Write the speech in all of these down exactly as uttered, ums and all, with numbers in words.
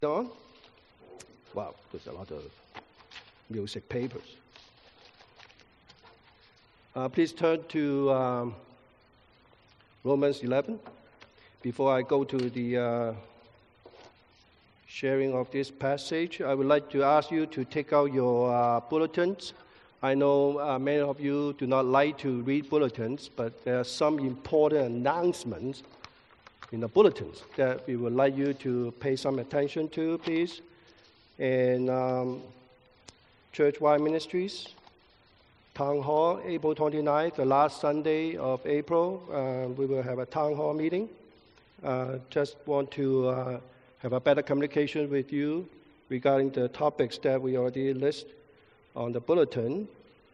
On? Wow, there's a lot of music papers. Uh, please turn to um, Romans eleven. Before I go to the uh, sharing of this passage, I would like to ask you to take out your uh, bulletins. I know uh, many of you do not like to read bulletins, but there are some important announcements in the bulletins that we would like you to pay some attention to, please. And um, Church-wide Ministries, Town Hall, April twenty-ninth, the last Sunday of April, uh, we will have a Town Hall meeting. Uh, just want to uh, have a better communication with you regarding the topics that we already list on the bulletin.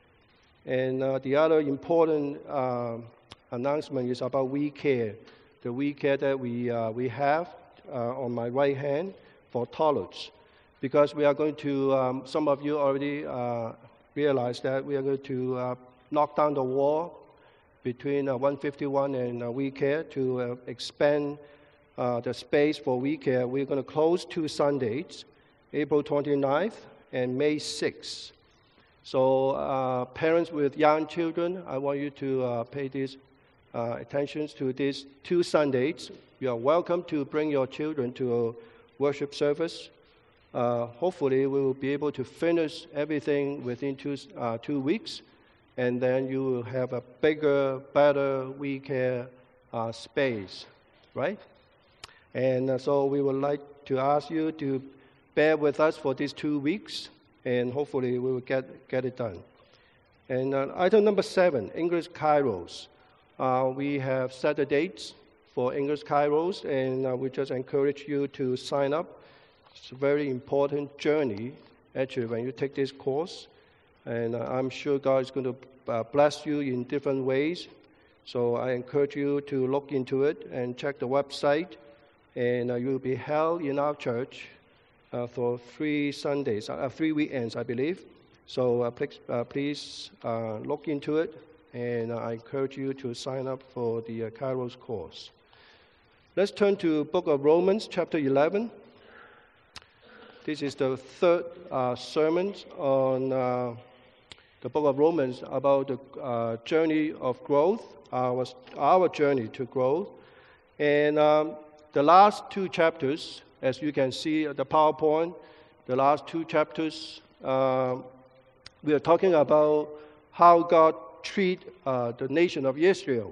And uh, the other important uh, announcement is about We Care. The We Care that we, uh, we have uh, on my right hand for toilets. Because we are going to, um, some of you already uh, realize that we are going to uh, knock down the wall between uh, one fifty-one and uh, We Care to uh, expand uh, the space for We Care. We're going to close two Sundays, April twenty-ninth and May sixth. So uh, parents with young children, I want you to uh, pay this uh, attention to these two Sundays. You are welcome to bring your children to a worship service. Uh, hopefully, we will be able to finish everything within two, uh, two weeks, and then you will have a bigger, better We Care uh, space, right? And uh, so we would like to ask you to bear with us for these two weeks, and hopefully we will get, get it done. And uh, item number seven, English Kairos. Uh, we have set the dates for English Kairos, and uh, we just encourage you to sign up. It's a very important journey, actually, when you take this course. And uh, I'm sure God is going to uh, bless you in different ways. So I encourage you to look into it and check the website. And uh, you'll be held in our church uh, for three Sundays, uh, three weekends, I believe. So uh, please, uh, please uh, look into it. And uh, I encourage you to sign up for the uh, Kairos course. Let's turn to book of Romans, chapter eleven. This is the third uh, sermon on uh, the book of Romans about the uh, journey of growth, our, our journey to growth. And um, the last two chapters, as you can see at the PowerPoint, the last two chapters, uh, we are talking about how God treat uh, the nation of Israel.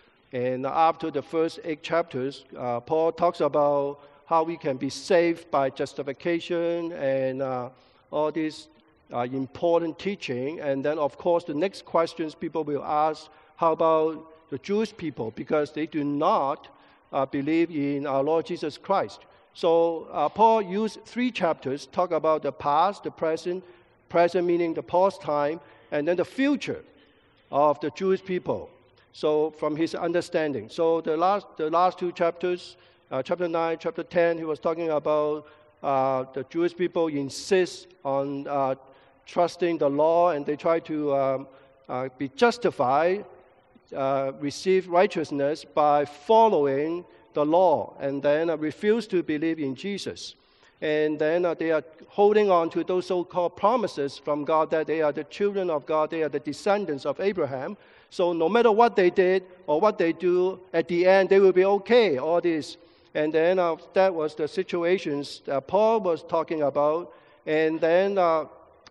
And after the first eight chapters, uh, Paul talks about how we can be saved by justification and uh, all these uh, important teaching. And then, of course, the next questions people will ask, how about the Jewish people? Because they do not uh, believe in our Lord Jesus Christ. So uh, Paul used three chapters, talk about the past, the present, present meaning the past time, and then the future of the Jewish people. So from his understanding. So the last, the last two chapters, Uh, chapter nine, chapter ten, he was talking about uh, the Jewish people insist on uh, trusting the law, and they try to um, uh, be justified, uh, receive righteousness by following the law, and then uh, refuse to believe in Jesus. And then uh, they are holding on to those so-called promises from God that they are the children of God, they are the descendants of Abraham. So no matter what they did or what they do, at the end they will be okay, all this. And then uh, that was the situations that Paul was talking about. And then uh,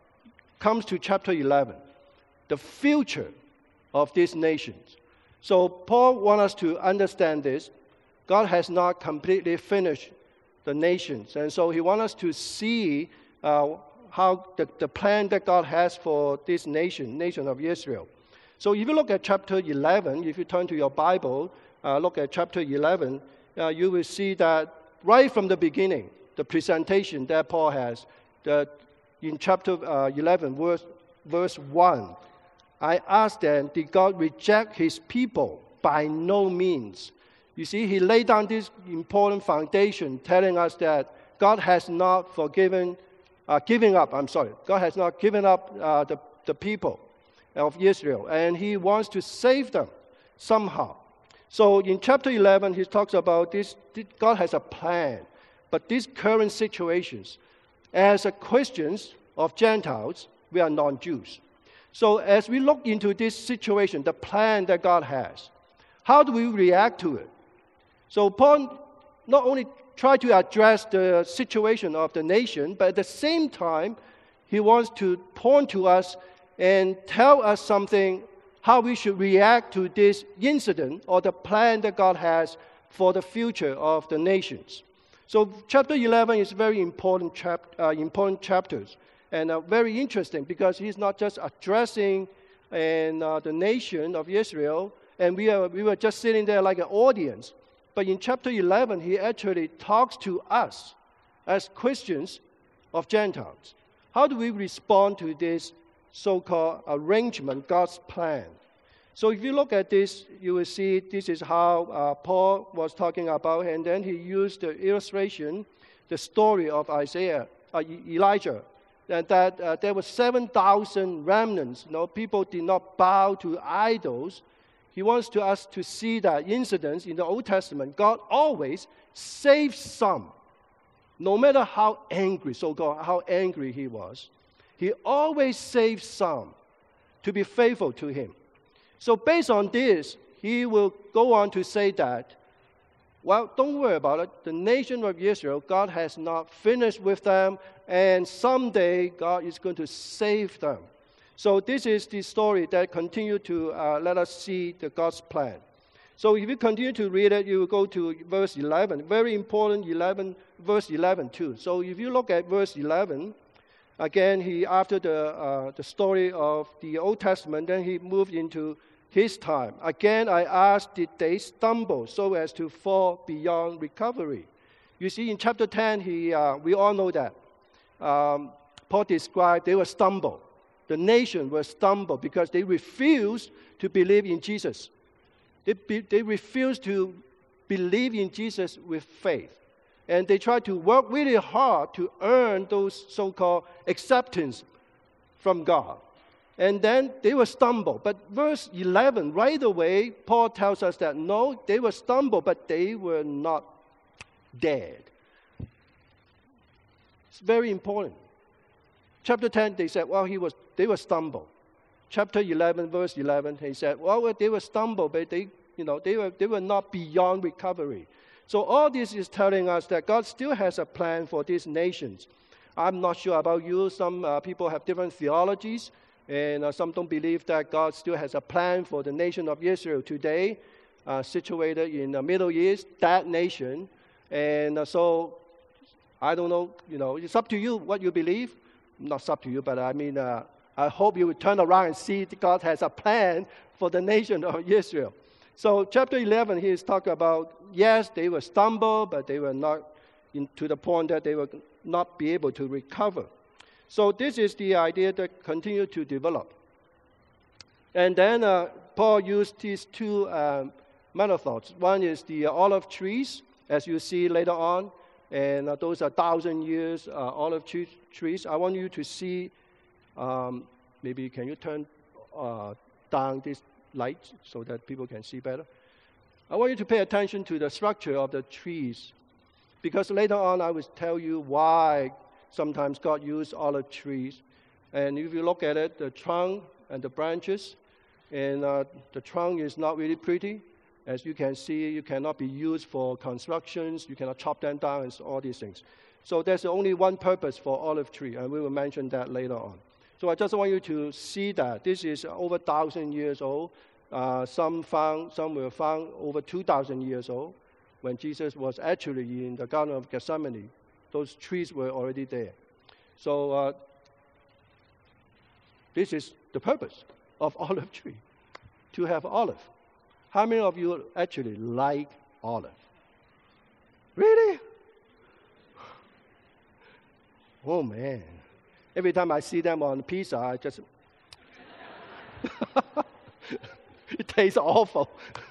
comes to chapter eleven, the future of these nations. So Paul wants us to understand this. God has not completely finished the nations. And so he wants us to see uh, how the, the plan that God has for this nation, nation of Israel. So if you look at chapter eleven, if you turn to your Bible, uh, look at chapter eleven, Uh, you will see that right from the beginning, the presentation that Paul has, that in chapter uh, eleven, verse, verse one, I asked them, did God reject his people? By no means. You see, he laid down this important foundation telling us that God has not forgiven, uh, giving up, I'm sorry, God has not given up uh, the, the people of Israel, and he wants to save them somehow. So in chapter eleven, he talks about this, God has a plan. but these current situations, as a Christians of Gentiles, we are non-Jews. So as we look into this situation, the plan that God has, how do we react to it? So Paul not only tried to address the situation of the nation, but at the same time, he wants to point to us and tell us something, how we should react to this incident or the plan that God has for the future of the nations. So chapter eleven is very important, chap- uh, important chapters, and uh, very interesting because he's not just addressing and, uh, the nation of Israel, and we, are, we were just sitting there like an audience. But in chapter eleven, he actually talks to us as Christians of Gentiles. How do we respond to this so-called arrangement, God's plan? So if you look at this, you will see this is how uh, Paul was talking about, and then he used the illustration, the story of Isaiah, uh, Elijah, and that uh, there were seven thousand remnants. You know, people did not bow to idols. He wants to us to see that incidents in the Old Testament, God always saves some. No matter how angry, so-called how angry he was, he always saves some to be faithful to him. So based on this, he will go on to say that, well, don't worry about it. The nation of Israel, God has not finished with them, and someday God is going to save them. So this is the story that continues to uh, let us see the God's plan. So if you continue to read it, you will go to verse eleven. Very important, eleven, verse eleven too. So if you look at verse eleven, again, he after the uh, the story of the Old Testament, then he moved into his time. Again, I asked, did they stumble so as to fall beyond recovery? You see, in chapter ten, he uh, we all know that um, Paul described they were stumble. The nation was stumbled because they refused to believe in Jesus. They, be, they refused to believe in Jesus with faith. And they tried to work really hard to earn those so-called acceptance from God. And then they were stumbled. But verse eleven, right away, Paul tells us that no, they were stumbled, but they were not dead. It's very important. Chapter ten, they said, well, he was, they were stumbled. Chapter eleven, verse eleven, he said, well, they were stumbled, but they, you know, they were, they were not beyond recovery. So all this is telling us that God still has a plan for these nations. I'm not sure about you. Some uh, people have different theologies, and uh, some don't believe that God still has a plan for the nation of Israel today, uh, situated in the Middle East, that nation. And uh, so, I don't know, you know, it's up to you what you believe. Not up to you, but I mean, uh, I hope you will turn around and see that God has a plan for the nation of Israel. So chapter eleven, he is talking about, yes, they were stumbled, but they were not in, to the point that they will not be able to recover. So this is the idea that continued to develop. And then uh, Paul used these two um, metaphors. One is the olive trees, as you see later on, and uh, those are thousand years uh, olive tree, trees. I want you to see, um, maybe can you turn uh, down this light so that people can see better? I want you to pay attention to the structure of the trees, because later on I will tell you why sometimes God used olive trees. And if you look at it, the trunk and the branches, and uh, the trunk is not really pretty. As you can see, you cannot be used for constructions. You cannot chop them down and all these things. So there's only one purpose for olive tree, and we will mention that later on. So I just want you to see that this is over one thousand years old. Uh, some found, some were found over two thousand years old. When Jesus was actually in the Garden of Gethsemane, those trees were already there. So uh, this is the purpose of olive tree, to have olive. How many of you actually like olive? Really? Oh, man. Every time I see them on pizza, I just... it tastes awful.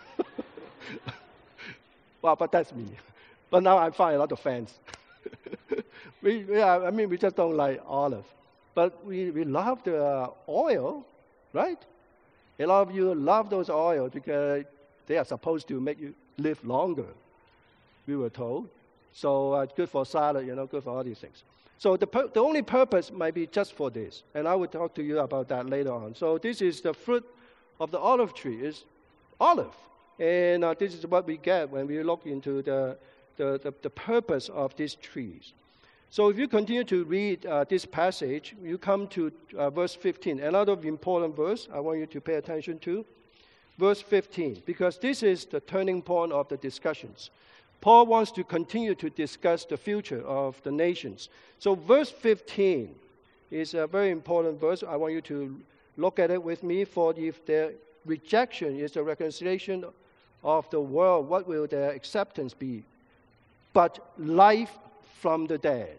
Well, but that's me. But now I find a lot of fans. we, we are, I mean, we just don't like olive. But we, we love the uh, oil, right? A lot of you love those oils because they are supposed to make you live longer, we were told. So uh, good for salad, you know, good for all these things. So the, the only purpose might be just for this, and I will talk to you about that later on. So this is the fruit of the olive tree, is olive. And uh, this is what we get when we look into the, the, the, the purpose of these trees. So if you continue to read uh, this passage, you come to uh, verse fifteen. Another important verse I want you to pay attention to. Verse fifteen, because this is the turning point of the discussions. Paul wants to continue to discuss the future of the nations. So verse fifteen is a very important verse. I want you to look at it with me. For if their rejection is the reconciliation of the world, what will their acceptance be? But life from the dead.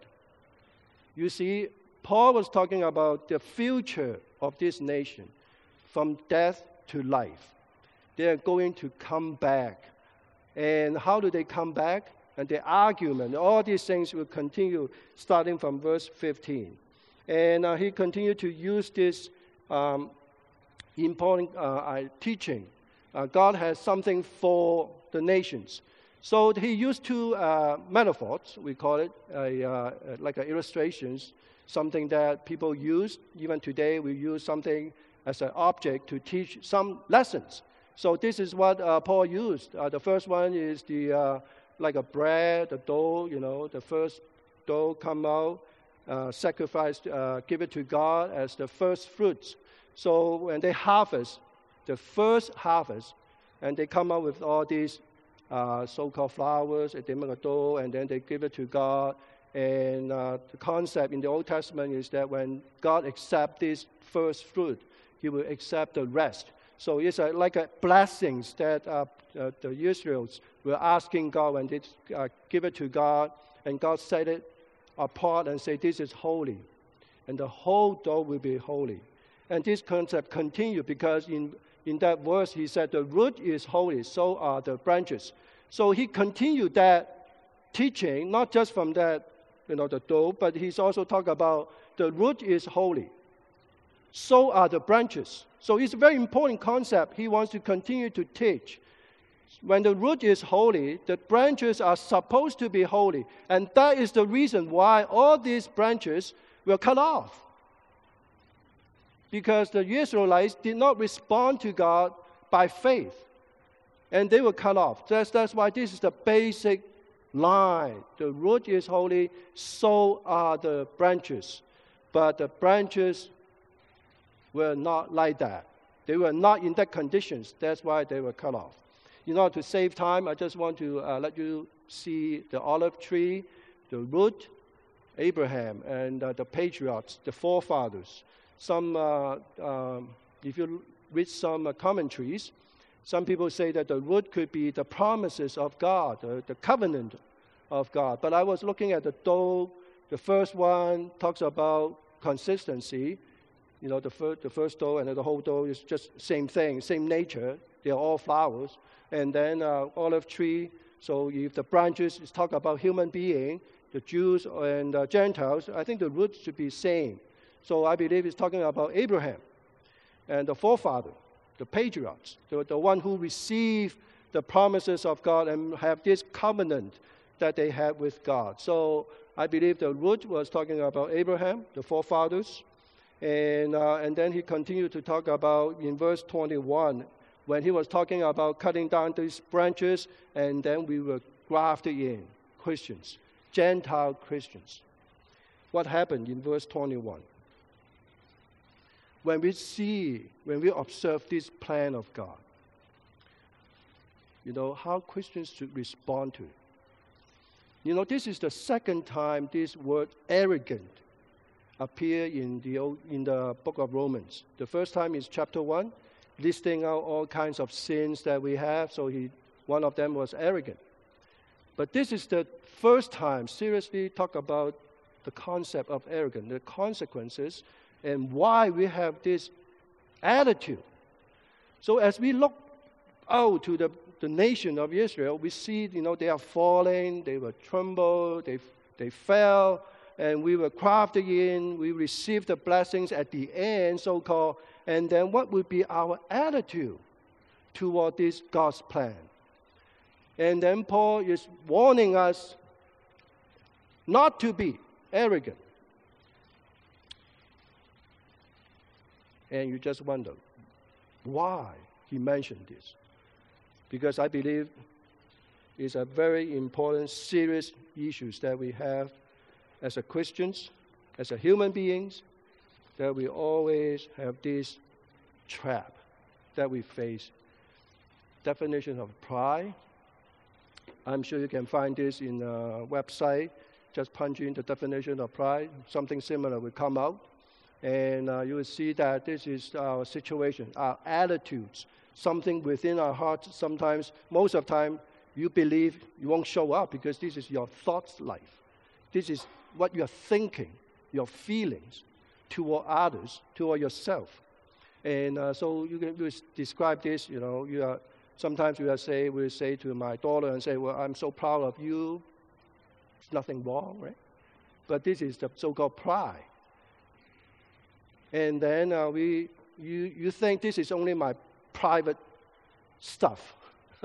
You see, Paul was talking about the future of this nation, from death to life. They are going to come back. And how do they come back? And the argument, all these things will continue starting from verse fifteen. And uh, he continued to use this um, important uh, teaching. Uh, God has something for the nations. So he used two uh, metaphors, we call it, a, uh, like a illustrations, something that people use. Even today, we use something as an object to teach some lessons. So this is what uh, Paul used. Uh, the first one is the uh, like a bread, the dough, you know, the first dough come out, uh, sacrifice, uh, give it to God as the first fruits. So when they harvest, the first harvest, and they come out with all these uh, so-called flowers, and they make a dough, and then they give it to God. And uh, the concept in the Old Testament is that when God accepts this first fruit, he will accept the rest. So it's a, like a blessings that uh, uh, the Israelites were asking God when they uh, give it to God, and God set it apart and say, this is holy. And the whole dough will be holy. And this concept continued because in, in that verse he said, the root is holy, so are the branches. So he continued that teaching, not just from that, you know, the dough, but he's also talking about the root is holy. So are the branches. So it's a very important concept he wants to continue to teach. When the root is holy, the branches are supposed to be holy. And that is the reason why all these branches were cut off. Because the Israelites did not respond to God by faith. And they were cut off. That's, that's why this is the basic line. The root is holy, so are the branches. But the branches were not like that. They were not in that conditions. That's why they were cut off. In order to save time, I just want to uh, let you see the olive tree, the root, Abraham, and uh, the patriarchs, the forefathers. Some, uh, um, if you read some uh, commentaries, some people say that the root could be the promises of God, uh, the covenant of God. But I was looking at the dough. The first one talks about consistency. You know, the first, the first dough and the whole dough is just same thing, same nature. They're all flowers. And then uh, olive tree. So if the branches is talk about human being, the Jews and uh, Gentiles, I think the roots should be same. So I believe it's talking about Abraham and the forefather, the patriarchs, the, the one who received the promises of God and have this covenant that they had with God. So I believe the root was talking about Abraham, the forefathers. And, uh, and then he continued to talk about, in verse twenty-one, when he was talking about cutting down these branches, and then we were grafted in, Christians, Gentile Christians. What happened in verse twenty-one? When we see, when we observe this plan of God, you know, how Christians should respond to it. You know, this is the second time this word arrogant appear in the in the book of Romans. The first time is chapter one, listing out all kinds of sins that we have. So he, one of them was arrogant. But this is the first time seriously talk about the concept of arrogance, the consequences, and why we have this attitude. So as we look out to the, the nation of Israel, we see, you know, they are falling, they were trembled, they they fell. And we were crafted in, we received the blessings at the end, so-called. And then what would be our attitude toward this God's plan? And then Paul is warning us not to be arrogant. And you just wonder why he mentioned this. Because I believe it's a very important, serious issue that we have as a Christians, as a human beings, that we always have this trap that we face. Definition of pride. I'm sure you can find this in a website. Just punch in the definition of pride. Something similar will come out. And uh, you will see that this is our situation, our attitudes, something within our hearts. Sometimes, most of the time, you believe you won't show up because this is your thoughts life. This is what you're thinking, your feelings toward others, toward yourself. And uh, so you can you describe this, you know, you are, sometimes we will say, we will say to my daughter and say, well, I'm so proud of you. There's nothing wrong, right? But this is the so-called pride. And then uh, we, you, you think this is only my private stuff.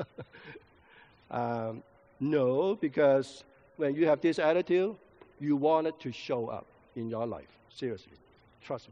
um, no, because when you have this attitude, you want it to show up in your life. Seriously. Trust me.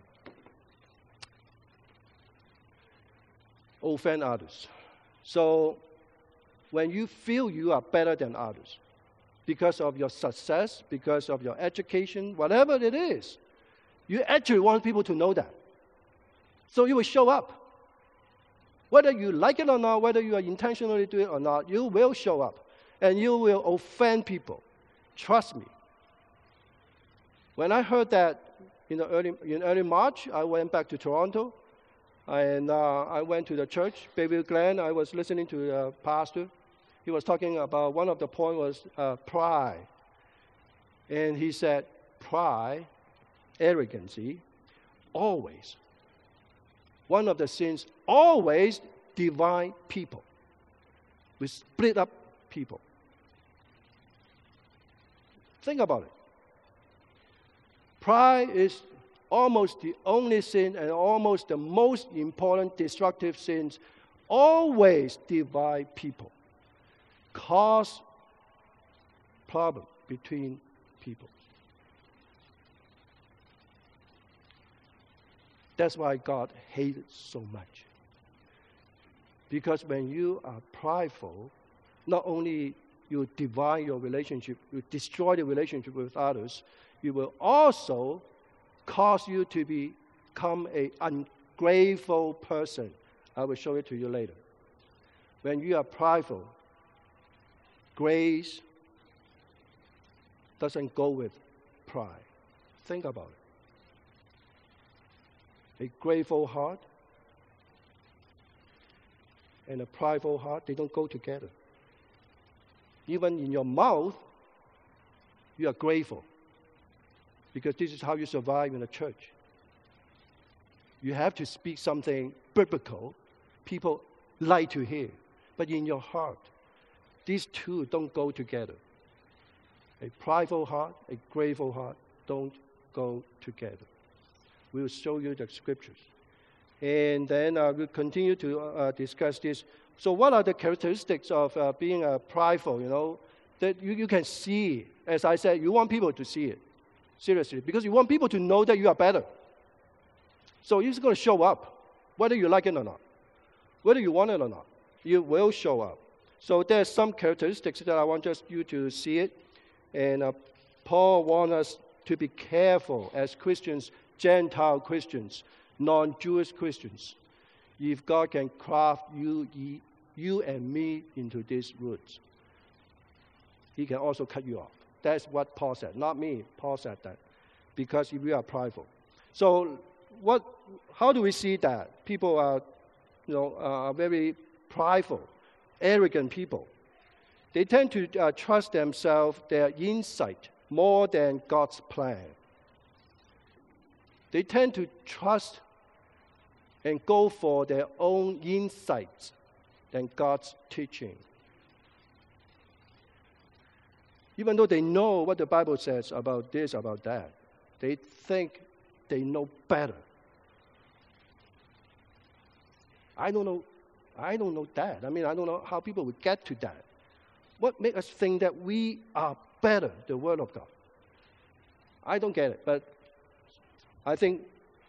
Offend others. So when you feel you are better than others, because of your success, because of your education, whatever it is, you actually want people to know that. So you will show up. Whether you like it or not, whether you are intentionally doing it or not, you will show up. And you will offend people. Trust me. When I heard that in, the early, in early March, I went back to Toronto. And uh, I went to the church, Bayview Glen. I was listening to the pastor. He was talking about, one of the points was uh, pride. And he said, pride, arrogancy, always. One of the sins always divide people. We split up people. Think about it. Pride is almost the only sin and almost the most important destructive sins. Always divide people. Cause problem between people. That's why God hated so much. Because when you are prideful, not only you divide your relationship, you destroy the relationship with others, you will also cause you to become an ungrateful person. I will show it to you later. When you are prideful, grace doesn't go with pride. Think about it. A grateful heart and a prideful heart, they don't go together. Even in your mouth, you are grateful. Because this is how you survive in the church. You have to speak something biblical people like to hear. But in your heart, these two don't go together. A prideful heart, a grateful heart don't go together. We'll show you the scriptures. And then uh, we'll continue to uh, discuss this. So what are the characteristics of uh, being uh, prideful, you know, that you, you can see, as I said, you want people to see it. Seriously, because you want people to know that you are better. So it's going to show up, whether you like it or not. Whether you want it or not, you will show up. So there's some characteristics that I want just you to see it. And uh, Paul wants us to be careful as Christians, Gentile Christians, non-Jewish Christians. If God can craft you, you and me into these roots, He can also cut you off. That's what Paul said, not me. Paul said that, because we are prideful. So, what? How do we see that people are, you know, are very prideful, arrogant people? They tend to uh, trust themselves, their insight, more than God's plan. They tend to trust and go for their own insights than God's teaching. Even though they know what the Bible says about this, about that, they think they know better. I don't know. I don't know that. I mean, I don't know how people would get to that. What makes us think that we are better, the Word of God? I don't get it, but I think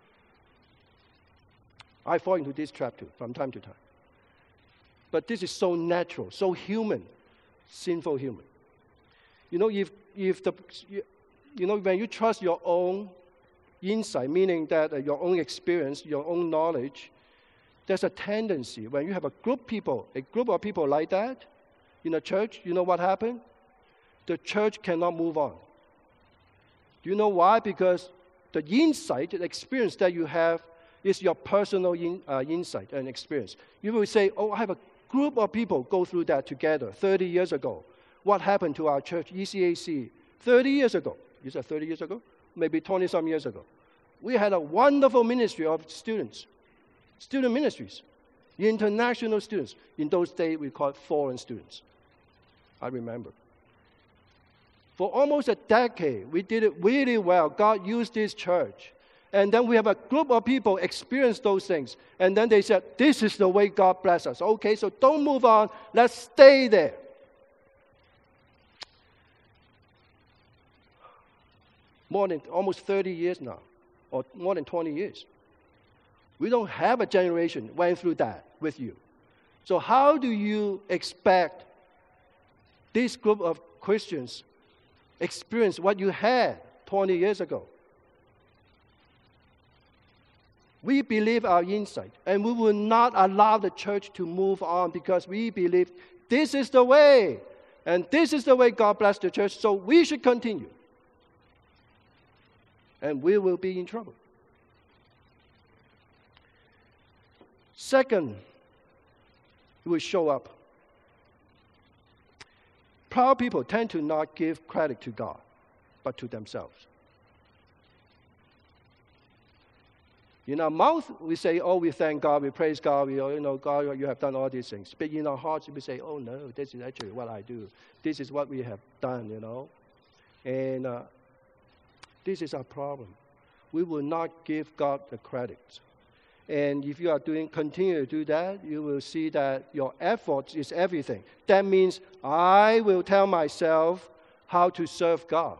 I fall into this trap too from time to time. But this is so natural, so human, sinful human. You know, if if the you know when you trust your own insight, meaning that uh, your own experience, your own knowledge, there's a tendency when you have a group of people, a group of people like that in a church, you know what happened? The church cannot move on. Do you know why? Because the insight, the experience that you have is your personal in, uh, insight and experience. You will say, oh, I have a group of people go through that together thirty years ago. What happened to our church, E C A C, thirty years ago? You said thirty years ago? Maybe twenty-some years ago. We had a wonderful ministry of students, student ministries, international students. In those days, we called foreign students. I remember. For almost a decade, we did it really well. God used this church. And then we have a group of people experience those things. And then they said, this is the way God bless us. Okay, so don't move on. Let's stay there. More than almost thirty years now, or more than twenty years. We don't have a generation went through that with you. So how do you expect this group of Christians experience what you had twenty years ago? We believe our insight, and we will not allow the church to move on because we believe this is the way, and this is the way God blessed the church, so we should continue. And we will be in trouble. Second, it will show up. Proud people tend to not give credit to God, but to themselves. In our mouth, we say, oh, we thank God, we praise God, we, you know, God, you have done all these things. But in our hearts, we say, oh, no, this is actually what I do. This is what we have done, you know. And uh, this is our problem. We will not give God the credit. And if you are doing, continue to do that, you will see that your effort is everything. That means I will tell myself how to serve God.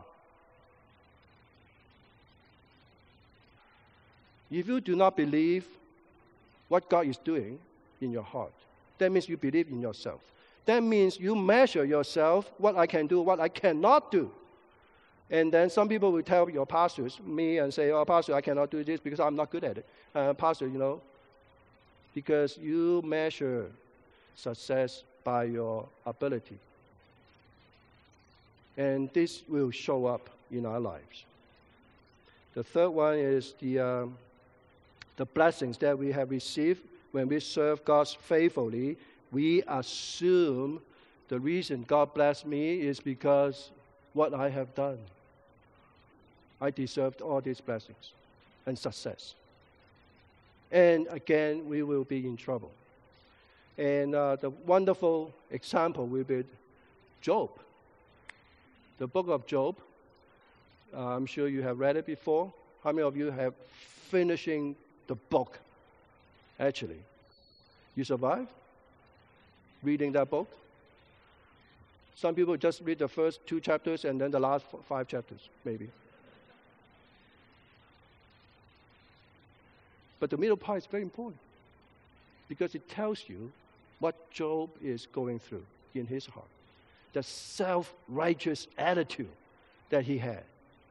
If you do not believe what God is doing in your heart, that means you believe in yourself. That means you measure yourself, what I can do, what I cannot do. And then some people will tell your pastors, me, and say, oh, pastor, I cannot do this because I'm not good at it. Uh, pastor, you know, because you measure success by your ability. And this will show up in our lives. The third one is the, um, the blessings that we have received when we serve God faithfully. We assume the reason God blessed me is because what I have done. I deserved all these blessings and success. And again, we will be in trouble. And uh, the wonderful example will be Job. The book of Job. Uh, I'm sure you have read it before. How many of you have finishing the book, actually? You survived reading that book? Some people just read the first two chapters and then the last five chapters, maybe. But the middle part is very important because it tells you what Job is going through in his heart. The self-righteous attitude that he had.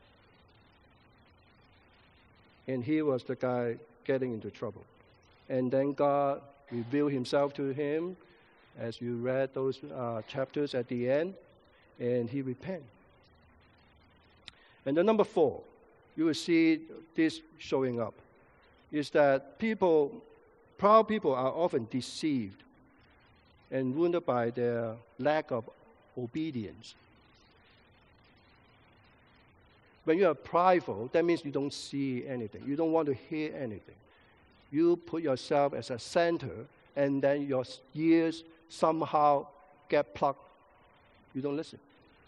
And he was the guy getting into trouble. And then God revealed himself to him as you read those uh, chapters at the end, and he repented. And then number four, you will see this showing up, is that people, proud people are often deceived and wounded by their lack of obedience. When you are prideful, that means you don't see anything. You don't want to hear anything. You put yourself as a center, and then your ears somehow get plugged. You don't listen.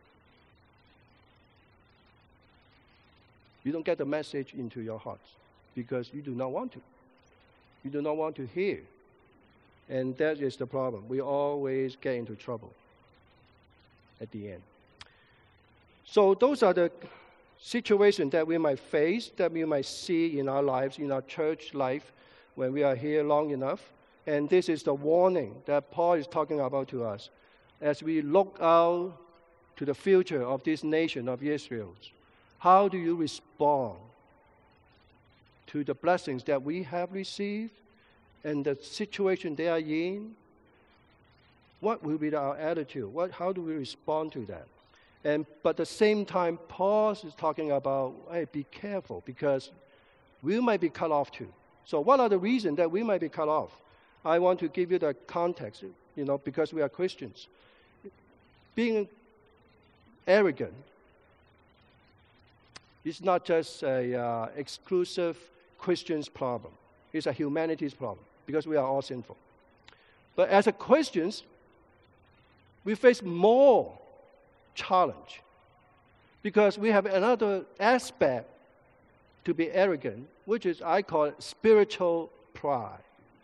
You don't get the message into your hearts because you do not want to. You do not want to hear. And that is the problem. We always get into trouble at the end. So those are the situation that we might face, that we might see in our lives, in our church life, when we are here long enough. And this is the warning that Paul is talking about to us as we look out to the future of this nation of Israel. How do you respond to the blessings that we have received and the situation they are in? What will be our attitude? What, how do we respond to that? And but at the same time, Paul is talking about, hey, be careful, because we might be cut off too. So what are the reasons that we might be cut off? I want to give you the context, you know, because we are Christians. Being arrogant is not just a uh, exclusive Christian's problem. It's a humanity's problem, because we are all sinful. But as a Christians, we face more challenge, because we have another aspect to be arrogant, which is, I call it, spiritual pride.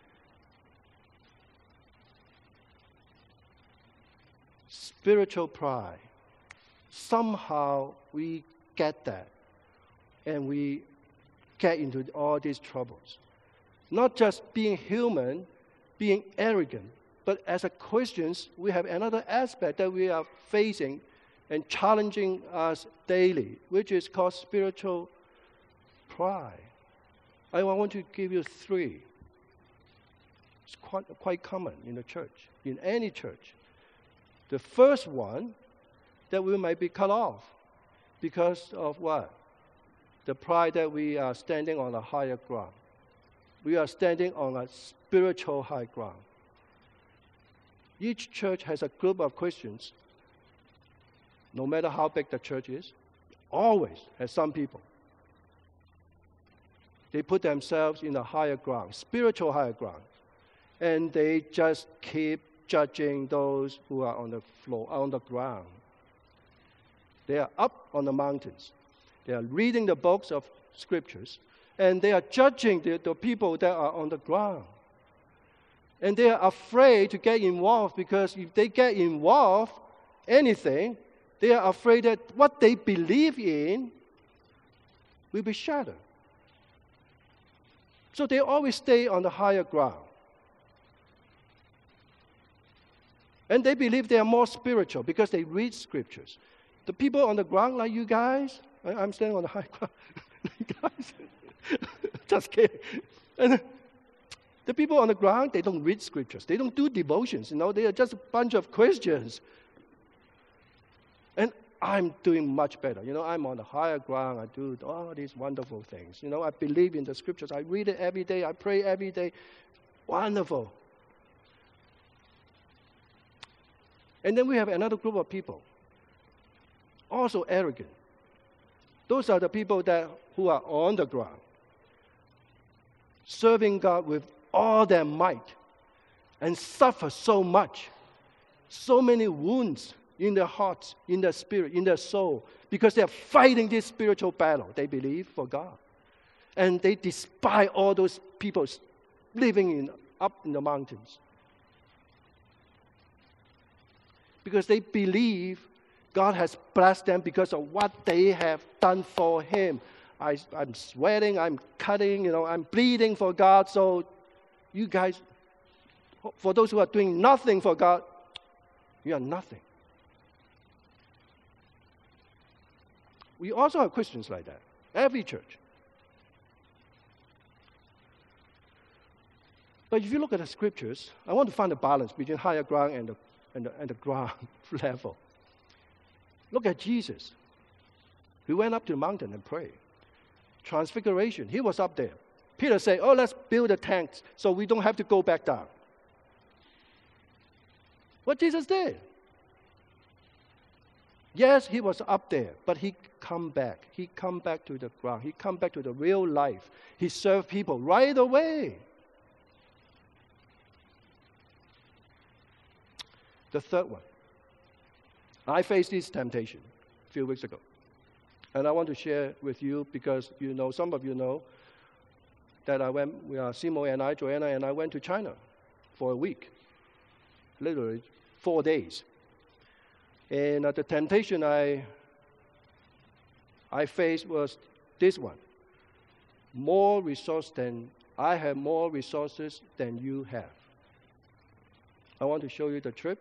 Spiritual pride. Somehow we get that, and we get into all these troubles. Not just being human, being arrogant, but as a Christians, we have another aspect that we are facing and challenging us daily, which is called spiritual pride. I want to give you three. It's quite, quite common in the church, in any church. The first one, that we might be cut off because of what? The pride that we are standing on a higher ground. We are standing on a spiritual high ground. Each church has a group of Christians, no matter how big the church is, always has some people. They put themselves in a higher ground, spiritual higher ground, and they just keep judging those who are on the floor, on the ground. They are up on the mountains. They are reading the books of scriptures, and they are judging the, the people that are on the ground. And they are afraid to get involved, because if they get involved, anything, they are afraid that what they believe in will be shattered. So they always stay on the higher ground. And they believe they are more spiritual because they read scriptures. The people on the ground, like you guys, I, I'm standing on the high ground. You guys, just kidding. And the people on the ground, they don't read scriptures. They don't do devotions. You know, they are just a bunch of Christians. And I'm doing much better. You know, I'm on the higher ground. I do all these wonderful things. You know, I believe in the scriptures. I read it every day. I pray every day. Wonderful. And then we have another group of people, also arrogant. Those are the people that who are on the ground, serving God with all their might, and suffer so much, so many wounds in their hearts, in their spirit, in their soul, because they are fighting this spiritual battle, they believe, for God. And they despise all those people living in, up in the mountains, because they believe God has blessed them because of what they have done for Him. I, I'm sweating, I'm cutting, you know, I'm bleeding for God. So you guys, for those who are doing nothing for God, you are nothing. We also have Christians like that. Every church. But if you look at the scriptures, I want to find a balance between higher ground and the And the, and the ground level. Look at Jesus. He went up to the mountain and prayed. Transfiguration, he was up there. Peter said, oh, let's build a tent so we don't have to go back down. What Jesus did? Yes, he was up there, but he come back. He come back to the ground. He come back to the real life. He served people right away. The third one. I faced this temptation a few weeks ago. And I want to share with you because you know, some of you know that I went, uh, Simo and I, Joanna and I went to China for a week. Literally four days. And uh, the temptation I I faced was this one. More resource than, I have more resources than you have. I want to show you the trip.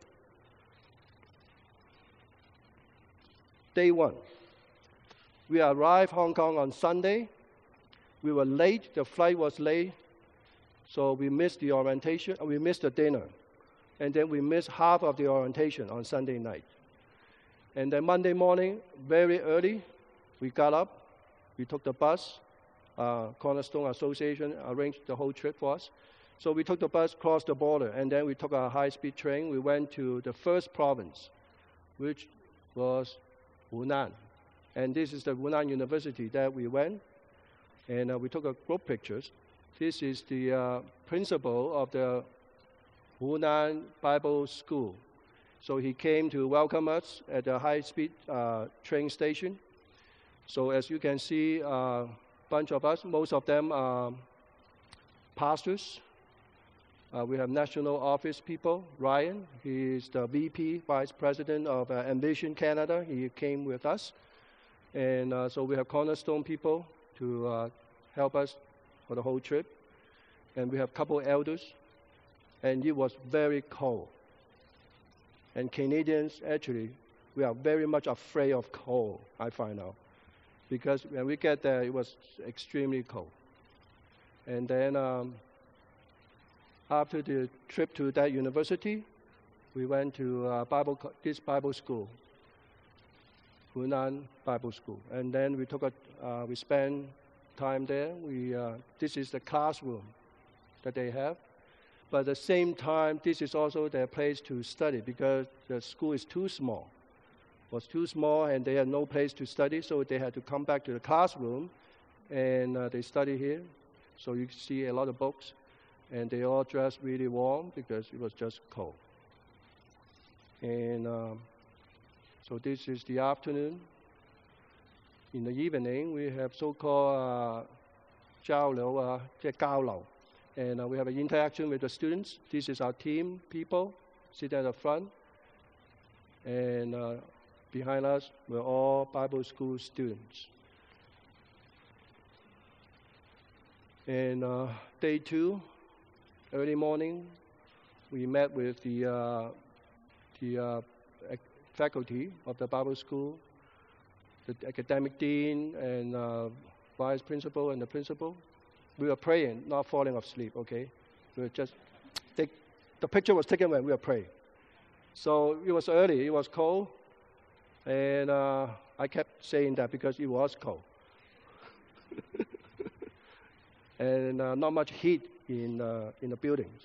Day one. We arrived Hong Kong on Sunday. We were late, the flight was late, so we missed the orientation, we missed the dinner. And then we missed half of the orientation on Sunday night. And then Monday morning, very early, we got up, we took the bus. Uh, Cornerstone Association arranged the whole trip for us. So we took the bus, crossed the border, and then we took a high-speed train. We went to the first province, which was Hunan. And this is the Hunan University that we went, and uh, we took a group pictures. This is the uh, principal of the Hunan Bible School. So he came to welcome us at the high-speed uh, train station. So as you can see, a uh, bunch of us, most of them are pastors. Uh, we have national office people. Ryan, he is the V P, Vice President of uh, Ambition Canada. He came with us. And uh, so we have Cornerstone people to uh, help us for the whole trip. And we have a couple elders. And it was very cold. And Canadians, actually, we are very much afraid of cold, I find out. Because when we get there, it was extremely cold. And then um, after the trip to that university, we went to uh, Bible, this Bible school, Hunan Bible School. And then we took a, uh, we spent time there. We, uh, this is the classroom that they have. But at the same time, this is also their place to study because the school is too small. It was too small and they had no place to study, so they had to come back to the classroom and uh, they study here. So you see a lot of books and they all dressed really warm because it was just cold. And um, so this is the afternoon. In the evening, we have so-called uh, 交流, uh, 即係交流. And uh, we have an interaction with the students. This is our team people, sit at the front. And uh, behind us were all Bible school students. And uh, day two, early morning, we met with the, uh, the uh, faculty of the Bible school, the academic dean and uh, vice principal and the principal. We were praying, not falling asleep, okay? We were just, they, the picture was taken when we were praying. So it was early, it was cold, and uh, I kept saying that because it was cold. and uh, not much heat in, uh, in the buildings.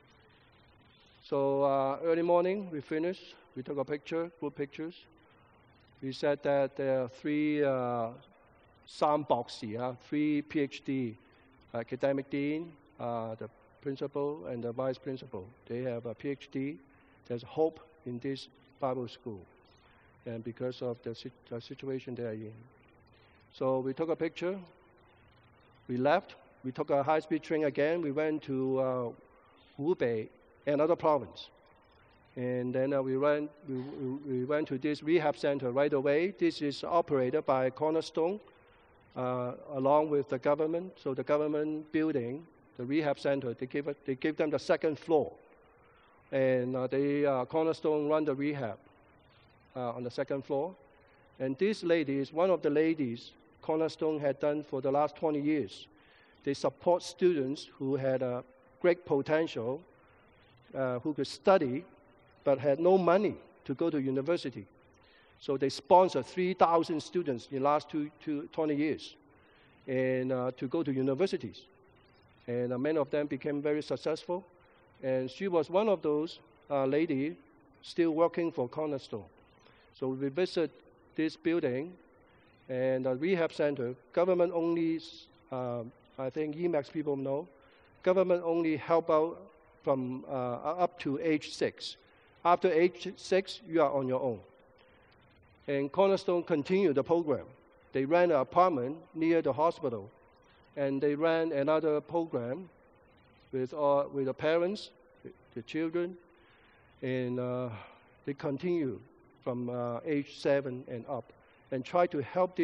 So uh, early morning, we finished, we took a picture, group pictures. We said that there are three uh, 三博士, uh, three PhD, academic dean, uh, the principal, and the vice principal. They have a PhD. There's hope in this Bible school, and because of the, sit the situation they are in. So we took a picture. We left. We took a high-speed train again. We went to uh, Hubei, another province. And then uh, we, went, we, we went to this rehab center right away. This is operated by Cornerstone, uh, along with the government. So the government building, the rehab center, they give, it, they give them the second floor. And uh, they, uh, Cornerstone run the rehab uh, on the second floor. And this lady is one of the ladies Cornerstone had done for the last twenty years. They support students who had a great potential, uh, who could study, but had no money to go to university. So they sponsored three thousand students in the last two, two, twenty years and, uh, to go to universities. And uh, many of them became very successful. And she was one of those uh, ladies still working for Cornerstone. So we visit this building and the rehab center. Government only, uh, I think E MAX people know, government only help out from uh, up to age six. After age six, you are on your own. And Cornerstone continued the program. They ran an apartment near the hospital, and they ran another program with, uh, with the parents, the children, and uh, they continue from uh, age seven and up, and try to help these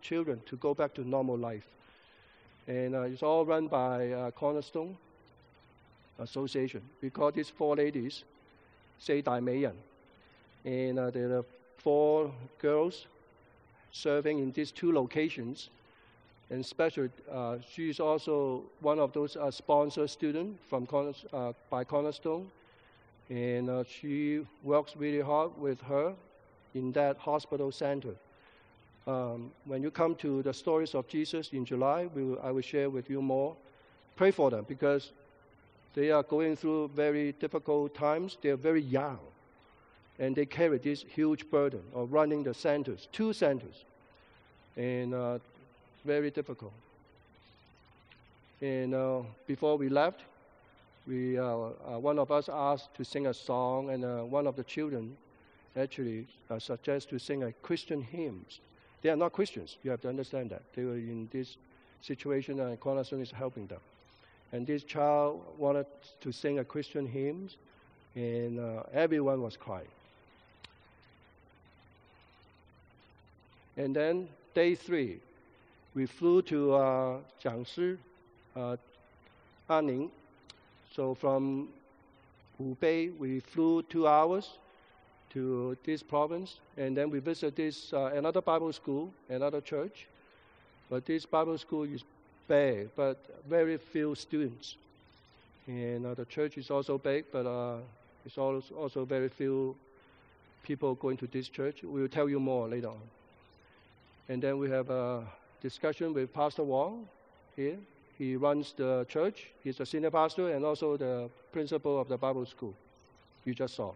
children to go back to normal life. And uh, it's all run by uh, Cornerstone Association. We call these four ladies 四大美人. And uh, there are four girls serving in these two locations. And especially, uh, she's also one of those uh, sponsor students from Corner, uh, by Cornerstone. And uh, she works really hard with her in that hospital center. Um, when you come to the Stories of Jesus in July, we will, I will share with you more. Pray for them because they are going through very difficult times. They are very young. And they carry this huge burden of running the centers, two centers. And uh, very difficult. And uh, before we left, we, uh, uh, one of us asked to sing a song, and uh, one of the children actually uh, suggested to sing a Christian hymns. They are not Christians. You have to understand that. They were in this situation, and Cornerstone is helping them. And this child wanted to sing a Christian hymns, and uh, everyone was crying. And then day three, we flew to uh, Jiangshi, uh, Anning. So from Hubei, we flew two hours to this province, and then we visited this uh, another Bible school, another church. But this Bible school is big, but very few students. And uh, the church is also big, but uh, it's also, also very few people going to this church. We will tell you more later on. And then we have a discussion with Pastor Wong here. He runs the church. He's a senior pastor and also the principal of the Bible school you just saw.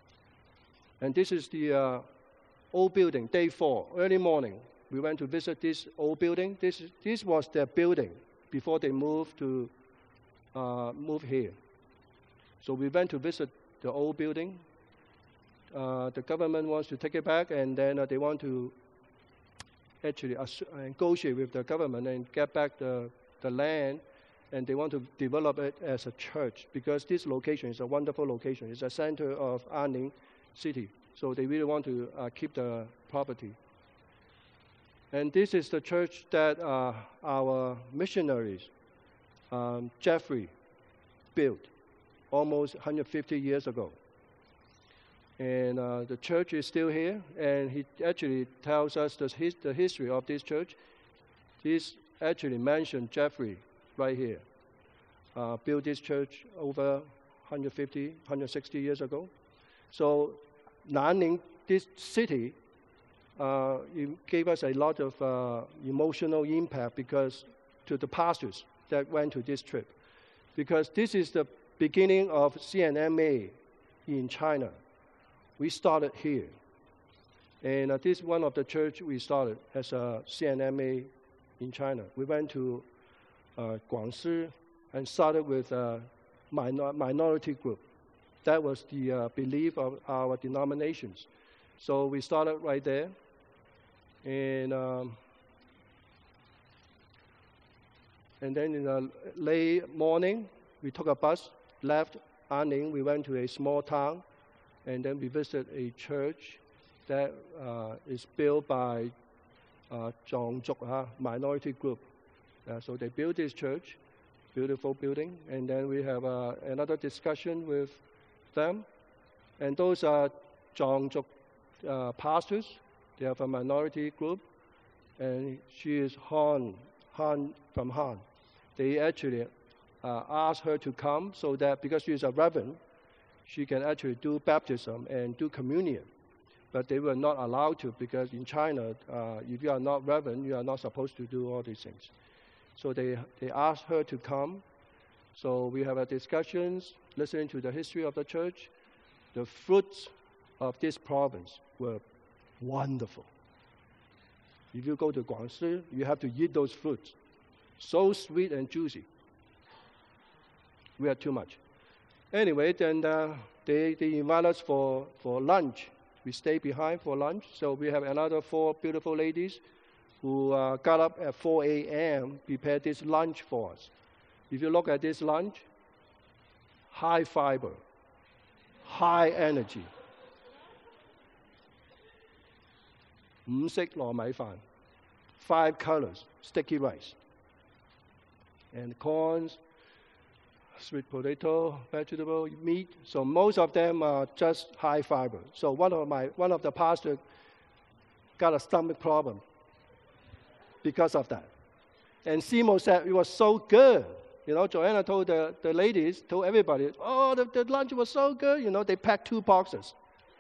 And this is the uh, old building, day four, early morning. We went to visit this old building. This, this was their building before they moved to uh, move here. So we went to visit the old building. Uh, the government wants to take it back, and then uh, they want to actually uh, negotiate with the government and get back the, the land, and they want to develop it as a church because this location is a wonderful location. It's a center of Anning city, so they really want to uh, keep the property. And this is the church that uh, our missionaries, um, Jeffrey, built almost one hundred fifty years ago. And uh, the church is still here, and he actually tells us the, his, the history of this church. This actually mentioned Jeffrey right here. Uh, built this church over one hundred fifty, one hundred sixty years ago. So Nanning, this city, uh, it gave us a lot of uh, emotional impact because to the pastors that went to this trip. Because this is the beginning of C N M A in China. We started here. And uh, this is one of the church we started as a C N M A in China. We went to uh, Guangshi and started with a minor minority group. That was the uh, belief of our denominations. So we started right there. And, um, and then in the late morning, we took a bus, left Anning. We went to a small town. And then we visited a church that uh, is built by uh, Zhongzhou, uh, minority group. Uh, so they built this church, beautiful building. And then we have uh, another discussion with them. And those are Zhongzhou uh, pastors. They have a minority group. And she is Han, Han from Han. They actually uh, asked her to come so that because she is a reverend, she can actually do baptism and do communion. But they were not allowed to because in China, uh, if you are not reverend, you are not supposed to do all these things. So they, they asked her to come. So we have a discussions, listening to the history of the church. The fruits of this province were wonderful. If you go to Guangshi, you have to eat those fruits. So sweet and juicy. We had too much. Anyway, then uh, they, they invite us for, for lunch. We stay behind for lunch. So we have another four beautiful ladies who uh, got up at four A M, prepared this lunch for us. If you look at this lunch, high fiber, high energy. 五色糯米飯 five colors, sticky rice. And corns, sweet potato, vegetable, meat. So most of them are just high fiber. So one of my one of the pastors got a stomach problem because of that. And Simo said it was so good. You know, Joanna told the, the ladies, told everybody, oh, the, the lunch was so good. You know, they packed two boxes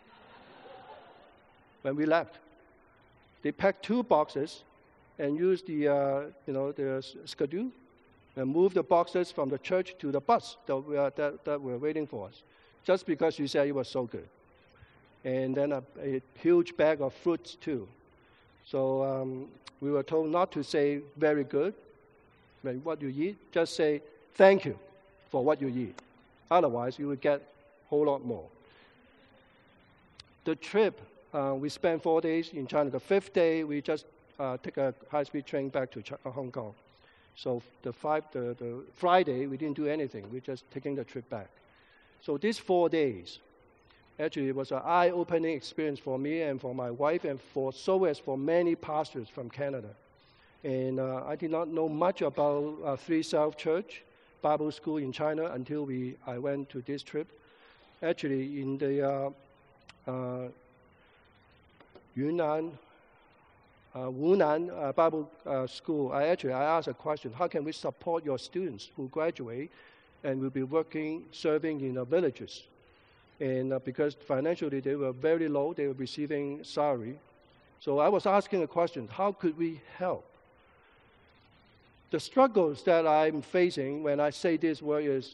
when we left. They packed two boxes and used the, uh, you know, the schedule and moved the boxes from the church to the bus that were, that, that were waiting for us, just because you said it was so good. And then a, a huge bag of fruits, too. So um, we were told not to say very good when what you eat. Just say thank you for what you eat. Otherwise, you will get a whole lot more. The trip, uh, we spent four days in China. The fifth day, we just uh, took a high-speed train back to Ch- Hong Kong. So the, five, the, the Friday, we didn't do anything. We just taking the trip back. So these four days, actually, it was an eye-opening experience for me and for my wife, and for so as for many pastors from Canada. And uh, I did not know much about uh, Three South Church Bible School in China until we I went to this trip. Actually, in the uh, uh, Yunnan, uh, Wunan uh, Bible uh, School, I actually I asked a question: how can we support your students who graduate and will be working, serving in the villages? And uh, because financially they were very low, they were receiving salary. So I was asking a question: how could we help? The struggles that I'm facing when I say this word is,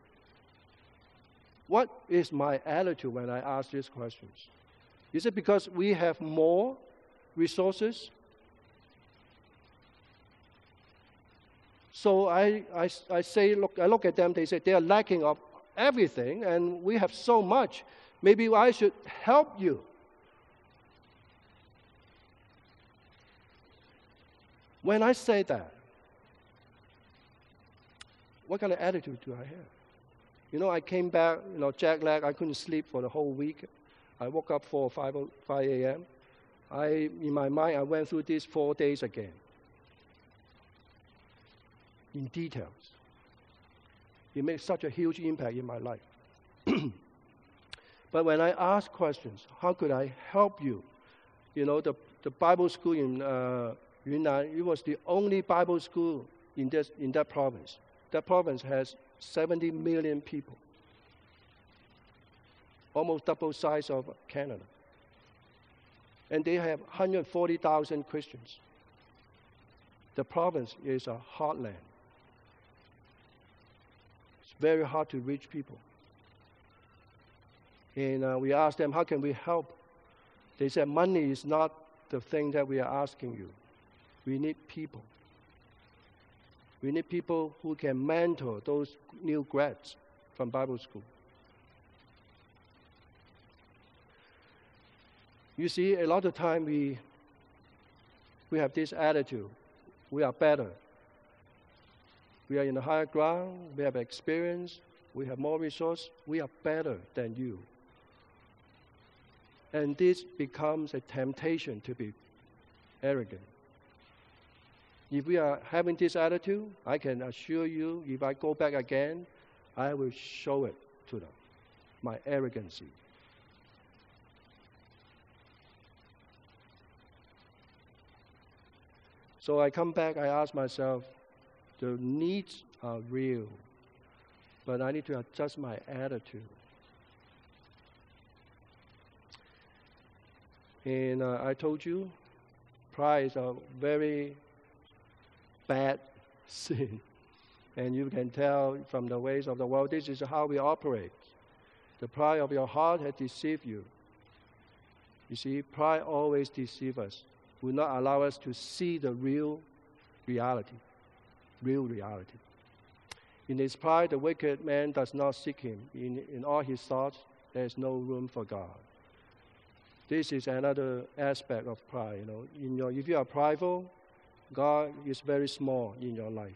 what is my attitude when I ask these questions? Is it because we have more resources? So I, I, I say, look, I look at them, they say they are lacking of everything, and we have so much. Maybe I should help you. When I say that, what kind of attitude do I have? You know, I came back, you know, jet lag. I couldn't sleep for the whole week. I woke up for five a.m. I, in my mind, I went through these four days again, in details. It makes such a huge impact in my life. But when I ask questions, how could I help you? You know, the, the Bible school in uh, Yunnan, it was the only Bible school in, this, in that province. That province has seventy million people, almost double size of Canada. And they have one hundred forty thousand Christians. The province is a heartland. It's very hard to reach people. And uh, we asked them, how can we help? They said, money is not the thing that we are asking you. We need people. We need people who can mentor those new grads from Bible school. You see, a lot of time we, we have this attitude. We are better. We are in the higher ground. We have experience. We have more resource. We are better than you. And this becomes a temptation to be arrogant. If we are having this attitude, I can assure you, if I go back again, I will show it to them, my arrogancy. So I come back, I ask myself, the needs are real, but I need to adjust my attitude. And uh, I told you, pride is a very bad sin. And you can tell from the ways of the world, this is how we operate. The pride of your heart has deceived you. You see, pride always deceives us, will not allow us to see the real reality. Real reality. In his pride, the wicked man does not seek him. In, in all his thoughts, there is no room for God. This is another aspect of pride. You know, in your, if you are prideful, God is very small in your life.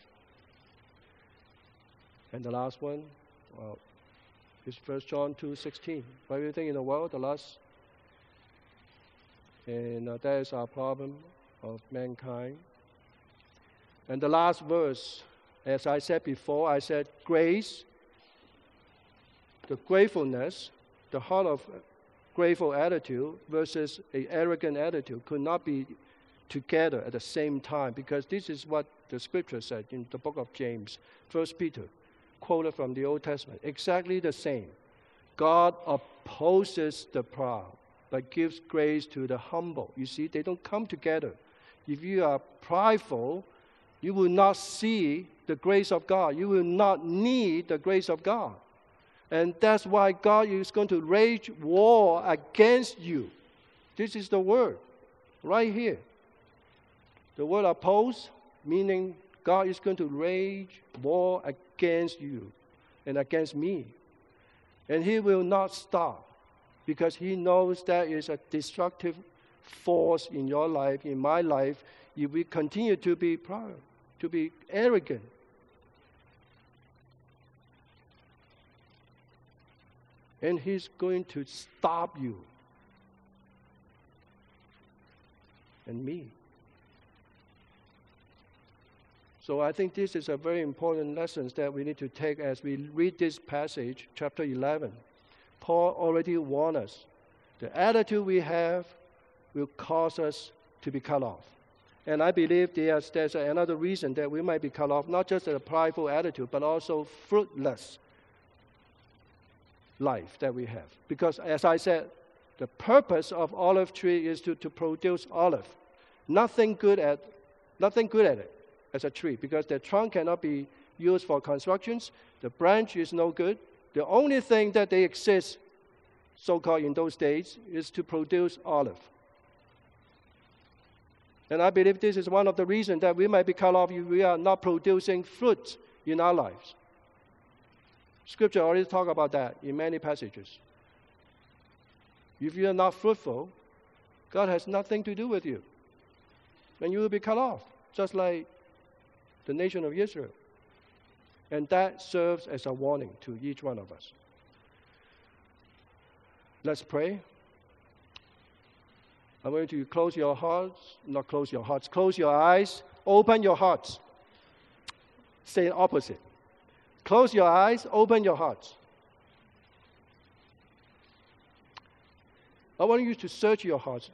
And the last one, well, is First John two sixteen. For everything in the world, the lust, and uh, that is our problem of mankind. And the last verse, as I said before, I said grace, the gratefulness, the heart of grateful attitude versus an arrogant attitude could not be together at the same time, because this is what the scripture said in the book of James, First Peter, quoted from the Old Testament. Exactly the same. God opposes the proud, but gives grace to the humble. You see, they don't come together. If you are prideful, you will not see the grace of God. You will not need the grace of God. And that's why God is going to wage war against you. This is the word right here. The word oppose, meaning God is going to wage war against you and against me. And he will not stop, because he knows there is a destructive force in your life, in my life, if we continue to be proud, to be arrogant. And he's going to stop you and me. So I think this is a very important lesson that we need to take as we read this passage, chapter eleven. Paul already warned us. The attitude we have will cause us to be cut off. And I believe there's, there's another reason that we might be cut off, not just a prideful attitude, but also fruitless life that we have. Because as I said, the purpose of olive tree is to, to produce olive. Nothing good at, nothing good at it as a tree, because the trunk cannot be used for constructions. The branch is no good. The only thing that they exist, so-called in those days, is to produce olive. And I believe this is one of the reasons that we might be cut off if we are not producing fruit in our lives. Scripture already talks about that in many passages. If you are not fruitful, God has nothing to do with you. And you will be cut off, just like the nation of Israel. And that serves as a warning to each one of us. Let's pray. I want you to close your hearts, not close your hearts, close your eyes, open your hearts. Say the opposite. Close your eyes, open your hearts. I want you to search your hearts.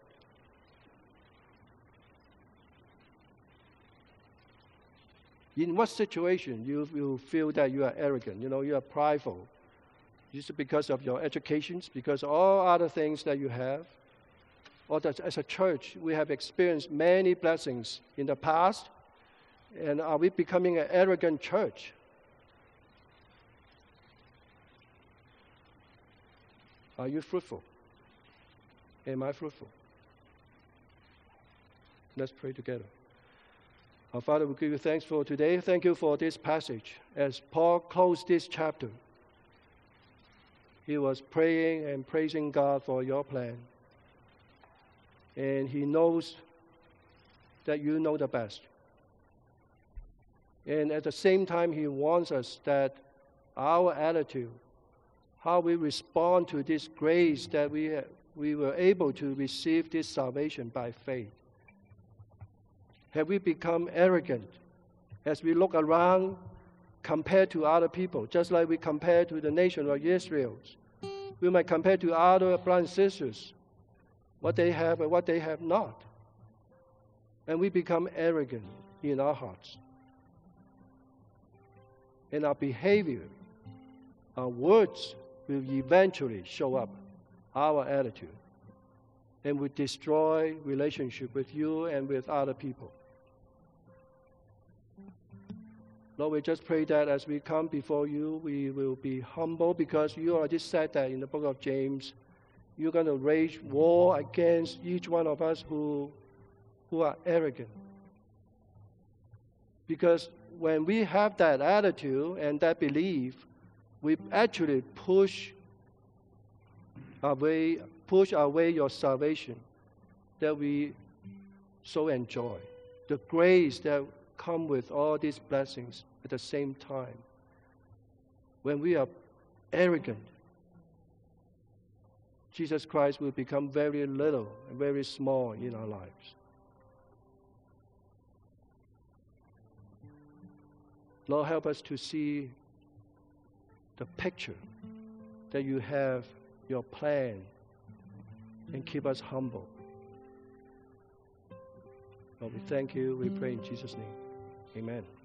In what situation you will feel that you are arrogant, you know, you are prideful? Is it because of your educations, because of all other things that you have? Or that as a church, we have experienced many blessings in the past, and are we becoming an arrogant church? Are you fruitful? Am I fruitful? Let's pray together. Our Father, we give you thanks for today. Thank you for this passage. As Paul closed this chapter, he was praying and praising God for your plan. And he knows that you know the best. And at the same time, he warns us that our attitude, how we respond to this grace that we, we were able to receive this salvation by faith. Have we become arrogant as we look around compared to other people, just like we compare to the nation of Israel? We might compare to other brothers and sisters, what they have and what they have not. And we become arrogant in our hearts. And our behavior, our words will eventually show up, our attitude. And will destroy relationship with you and with other people. Lord, we just pray that as we come before you, we will be humble, because you already said that in the book of James. You're going to wage war against each one of us who, who are arrogant. Because when we have that attitude and that belief, we actually push away, push away your salvation that we so enjoy. The grace that comes with all these blessings at the same time. When we are arrogant, Jesus Christ will become very little and very small in our lives. Lord, help us to see the picture that you have, your plan, and keep us humble. Lord, we thank you. We pray in Jesus' name. Amen.